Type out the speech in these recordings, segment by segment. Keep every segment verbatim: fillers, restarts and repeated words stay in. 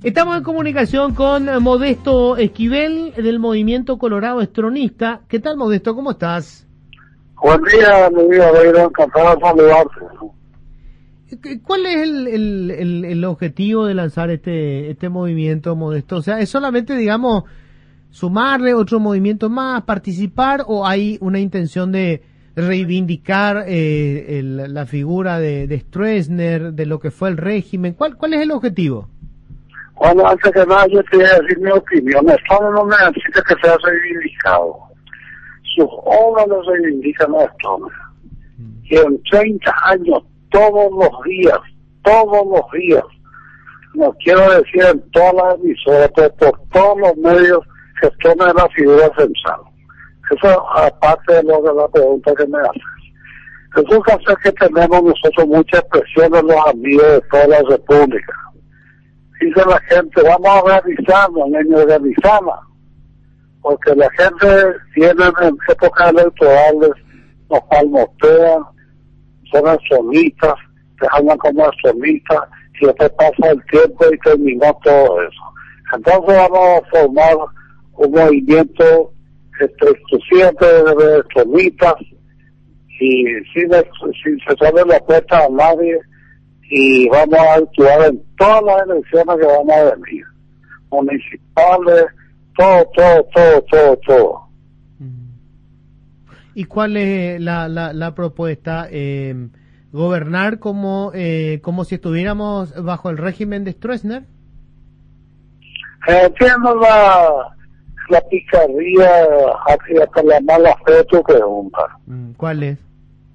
Estamos en comunicación con Modesto Esquivel del Movimiento Colorado Estronista. ¿Qué tal, Modesto? ¿Cómo estás? Buen día, mi vida, Beiro, encantado de saludarte. ¿Cuál es el, el, el, el objetivo de lanzar este, este movimiento, Modesto? O sea, ¿es solamente, digamos, sumarle otro movimiento más, participar, o hay una intención de reivindicar eh, el, la figura de, de Stroessner, de lo que fue el régimen? ¿Cuál, cuál es el objetivo? Bueno, antes que nada, yo te voy a decir mi opinión. Esto no necesita que sea reivindicado. Sus obras los reivindican a Stroessner. Y en treinta años, todos los días, todos los días, no quiero decir en todas las emisoras, pero por todos los medios, que Stroessner es la figura central. Eso aparte de lo de la pregunta que me haces. Resulta ser que tenemos nosotros mucha expresión de los amigos de toda la República. Dice la gente, vamos a organizarnos, niños, organizarla. Porque la gente tiene en épocas electorales, nos palmotean, son extremistas, se hablan como extremistas, y después pasa el tiempo y terminó todo eso. Entonces vamos a formar un movimiento exclusivamente de extremistas y sin, sin cesarle la puerta a nadie, y vamos a actuar en todas las elecciones que van a venir, municipales, todo, todo, todo, todo, todo. ¿Y cuál es la, la, la propuesta? Eh, ¿Gobernar como, eh, como si estuviéramos bajo el régimen de Stroessner? Eh, entiendo la, la picardía y hasta la mala fe de tu pregunta. ¿Cuál es?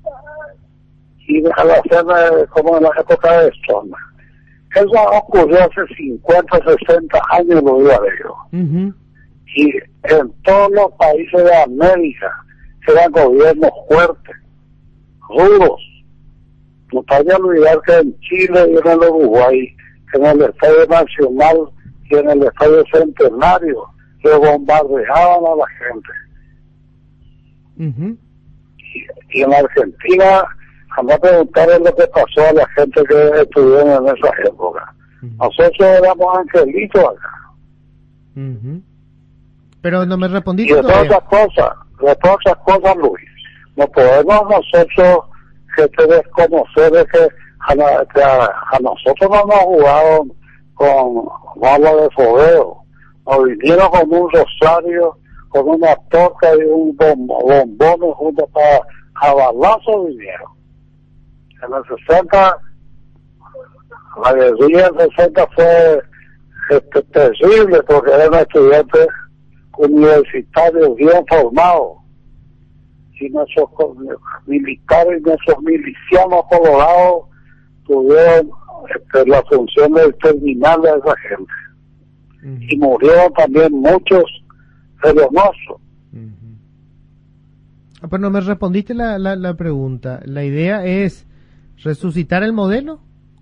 Y dejar hacerme como en la época de Stroessner. Eso ocurrió hace cincuenta, sesenta años, lo digo yo. Uh-huh. Y en todos los países de América eran gobiernos fuertes, rudos. No te vayas a olvidar que en Chile y en el Uruguay, en el Estadio Nacional y en el Estadio Centenario, que bombardeaban a la gente. Uh-huh. y, y en Argentina, anda a preguntarle lo que pasó a la gente que estuvieron en esa época. Uh-huh. Nosotros éramos angelitos acá. Uh-huh. Pero no me respondiste. Y de todas esas cosas, de todas esas cosas, Luis, no podemos nosotros que te desconocer de que a, la, que a, a nosotros no nos jugaron con bala de fogueo, nos vinieron con un rosario, con una torta y un bom, bombón juntos para a balazos vinieron. En el sesenta, la guerrilla del sesenta fue este, terrible porque eran estudiantes universitarios bien formados, y nuestros militares y nuestros milicianos colorados tuvieron este, la función de exterminar a esa gente. Uh-huh. Y murieron también muchos de los nuestros. Uh-huh. Ah, pero no me respondiste la, la, la pregunta. ¿La idea es resucitar el modelo?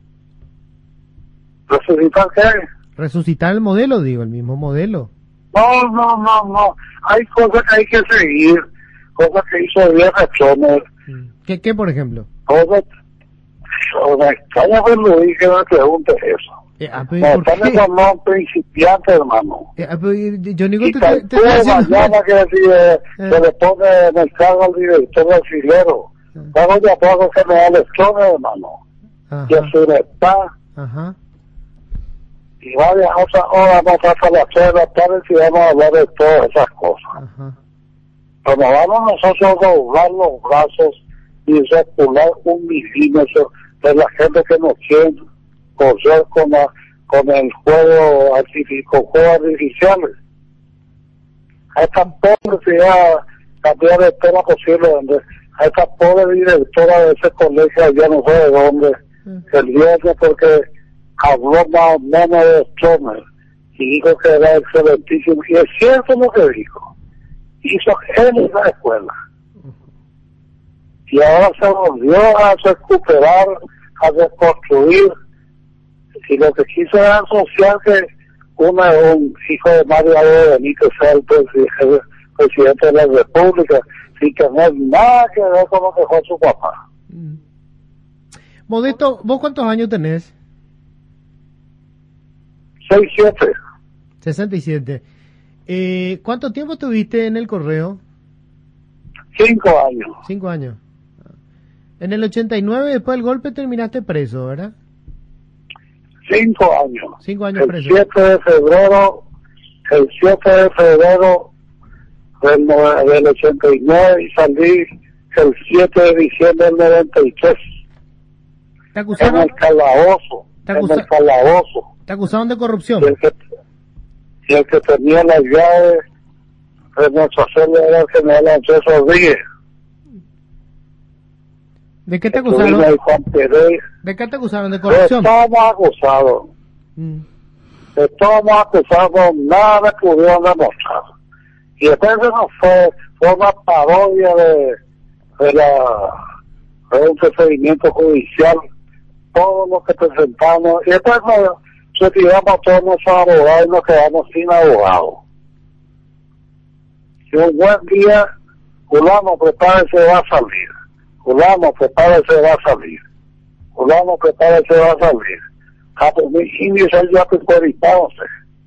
¿Resucitar qué? Resucitar el modelo, digo, el mismo modelo. No, no, no, no. Hay cosas que hay que seguir, cosas que hizo bien Stroessner. ¿Qué, qué, por ejemplo? Cosas, me extraña que Luis que me pregunte eso. Eh, ah, pero me ¿por están qué? como un principiante, hermano. Eh, ah, pero yo digo, y te, calcula te, te, te mañana que si, eh, eh. se le pone en el cargo al director brasilero. Luego ya puedo que me da el Stroessner, hermano. Ajá. Y así está. Ajá. Y varias otras horas vamos hasta las tres de la tarde y vamos a hablar de todas esas cosas. Ajá. Pero vamos nosotros a doblar los brazos y recular un milímetro de la gente que nos quiere correr con, la, con el juego artificial, juegos artificiales. A esta pobre que ya cambiar de tema posible, donde a esta pobre directora de ese colegio allá no sé de dónde, uh-huh. el viernes porque habló más o menos de Stroessner y dijo que era excelentísimo, y es cierto lo que dijo, hizo él en la escuela, uh-huh. y ahora se volvió a recuperar, a reconstruir, y lo que quiso era asociar que una, un hijo de Mario Benítez sea el presidente, presidente de la República, sin tener nada que ver con lo que fue su papá. Uh-huh. Modesto, ¿vos cuántos años tenés? seis siete. sesenta y siete. Eh, ¿Cuánto tiempo estuviste en el correo? Cinco años. Cinco años. En el ochenta y nueve, después del golpe, terminaste preso, ¿verdad? Cinco años. Cinco años el preso. siete de febrero, el siete de febrero del, no- del ochenta y nueve y salí el siete de diciembre del noventa y tres. ¿Te En acusaron, el calabozo. ¿Te En acusa- el calabozo. te acusaron de corrupción? Y el que, y el que tenía las llaves de nuestra celda era el general Andrés Rodríguez. ¿De qué te Estuvimos acusaron? ahí Juan Pérez. ¿De qué te acusaron? ¿De corrupción? Estamos acusados. Mm. Estamos acusados, nada me pudieron demostrar. Y después se nos fue, fue una parodia de, de, la, de un procedimiento judicial, todo lo que presentamos, y después nos retiramos todos nuestros abogados y nos quedamos sin abogados. Y un buen día, fulano, prepárese, va a salir. Fulano, prepárese, va a salir. Fulano, prepárese, va a salir. Ah, pues mi índice ya te cueritándose.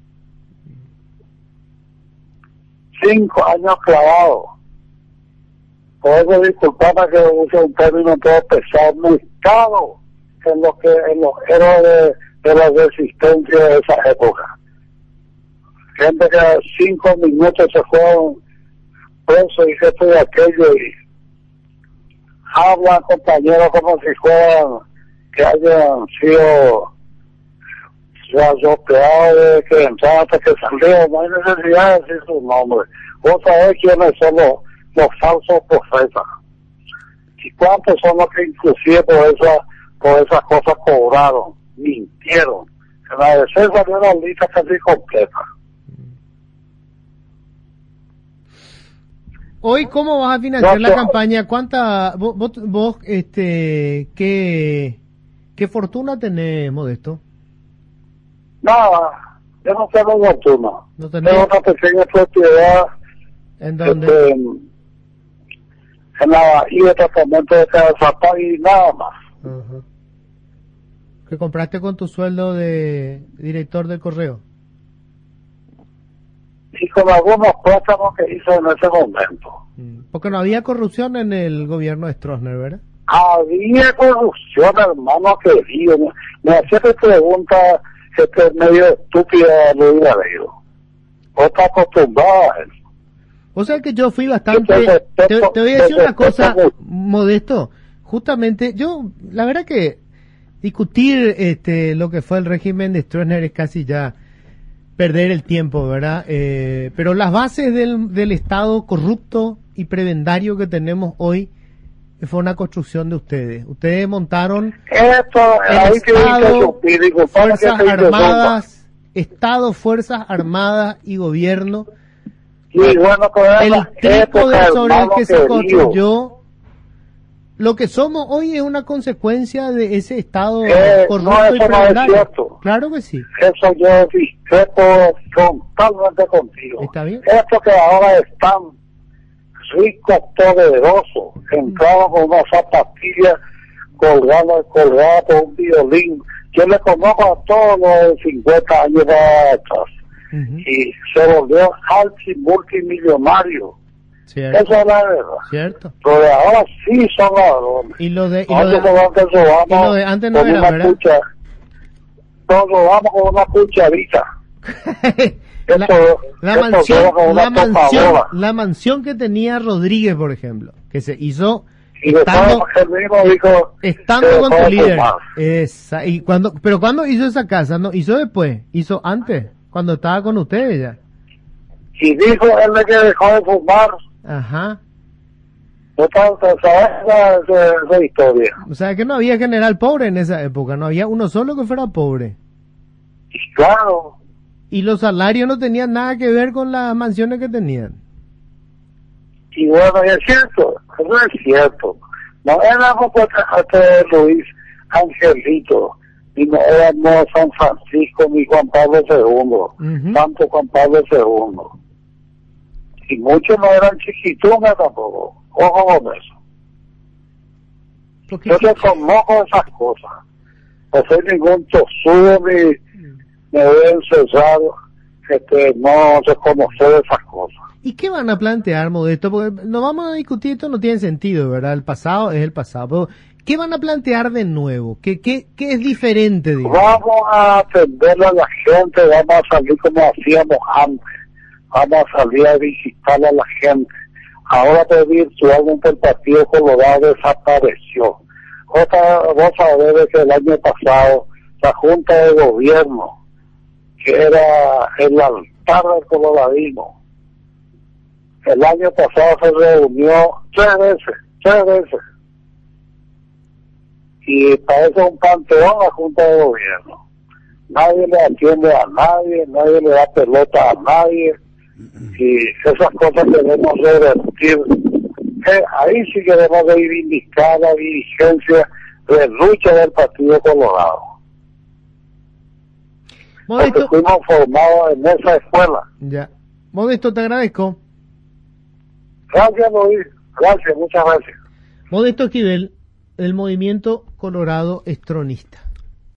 Cinco años clavados. Por eso disculpame que use un término todo pesado, multado en los que en los héroes de, de la resistencia de esa época. Gente que a cinco minutos se fueron presos y esto y aquello y hablan compañeros como si fueran que hayan sido golpeados de que entraron hasta que salieron. No hay necesidad de decir sus nombres. Vos sabés quiénes son los, los falsos profetas y cuántos son los que inclusive por esa por esas cosas cobraron, mintieron. En la defensa de una lista casi completa. Hoy, ¿cómo vas a financiar No, la yo- campaña? ¿Cuánta, vos, vos, vos, este, qué, qué fortuna tenés, Modesto? Nada, yo no tengo fortuna. ¿No tenés? Tengo una pequeña propiedad ¿En dónde? este, en, en la bahía de tratamiento de Cabezapán y nada más. Ajá. ¿Que compraste con tu sueldo de director del correo? Y con algunos préstamos que hice en ese momento. Mm. Porque no había corrupción en el gobierno de Stroessner, ¿verdad? Había corrupción, hermano querido. Me, me hacía esta pregunta este, medio estúpida, Luis Laredo. ¿Vos estás acostumbrado a eso? O sea que yo fui bastante... Yo te Te, respeto- te voy a decir te una cosa, respeto Modesto. Justamente, yo, la verdad que discutir este lo que fue el régimen de Stroessner es casi ya perder el tiempo, ¿verdad? Eh, pero las bases del, del Estado corrupto y prebendario que tenemos hoy fue una construcción de ustedes. Ustedes montaron Esto, el ahí que Estado, dice, disculpa que Fuerzas te interrumpa. Armadas, Estado, Fuerzas Armadas y Gobierno. Y bueno, pues El la trípode época, sobre el hermano que se querido. construyó. Lo que somos hoy es una consecuencia de ese Estado Eh, corrupto no, y eso no es prebendario. cierto. Claro que sí. Eso yo discrepo frontalmente contigo. ¿Está bien? Esto que ahora están ricos, poderosos, entraron con una zapatilla colgada, colgada por un violín. Yo le conozco a todos los de cincuenta años de atrás. Ujú. Y se volvió alti multimillonario. Cierto, Esa es la verdad. cierto. Pero de ahora sí son ladrones. Y lo de, y lo Nosotros de, antes robamos y lo de antes no con era, una ¿verdad? cucha- Nos robamos con una cucharita. la, Esto- la esto mansión, lleva con la una mansión, topadora. la mansión que tenía Rodríguez, por ejemplo, que se hizo Y después estando, él mismo dijo estando que con dejó tu de líder. fumar. Esa, y cuando, pero cuando hizo esa casa, no, hizo después, hizo antes, cuando estaba con ustedes ya. Y dijo él de que dejó de fumar. Ajá. No tanto, ¿sabes esa, esa, esa historia? O sea que no había general pobre en esa época, no había uno solo que fuera pobre. Y claro, Y los salarios no tenían nada que ver con las mansiones que tenían. y bueno, y es cierto, eso es cierto. No éramos pues, hasta Luis Angelito, ni no éramos San Francisco, ni Juan Pablo segundo, Ujú. tanto Juan Pablo segundo. Y muchos no eran chiquitunas tampoco, ojo con eso. Porque Yo te conozco esas cosas. No soy ningún tosudo ni, me deben cesar, este, no reconocer esas cosas. ¿Y qué van a plantear, Modesto? Porque no vamos a discutir, esto no tiene sentido, ¿verdad? El pasado es el pasado. Pero, ¿qué van a plantear de nuevo? ¿Qué, qué, qué es diferente, digamos? Vamos a atenderle a la gente, vamos a salir como hacíamos antes, vamos a salir a visitar a la gente. Ahora pues virtualmente el Partido Colorado desapareció. Otra, vos sabés que el año pasado la Junta de Gobierno, que era el altar del coloradismo, el año pasado se reunió tres veces, tres veces. Y parece un panteón la Junta de Gobierno. Nadie le atiende a nadie, nadie le da pelota a nadie. Y esas cosas debemos revertir. Eh, ahí sí queremos reivindicar la dirigencia de lucha del Partido Colorado. Modesto, porque fuimos formados en esa escuela. Ya. Modesto, te agradezco. Gracias, Luis. Gracias, muchas gracias. Modesto Esquivel, el Movimiento Colorado Estronista.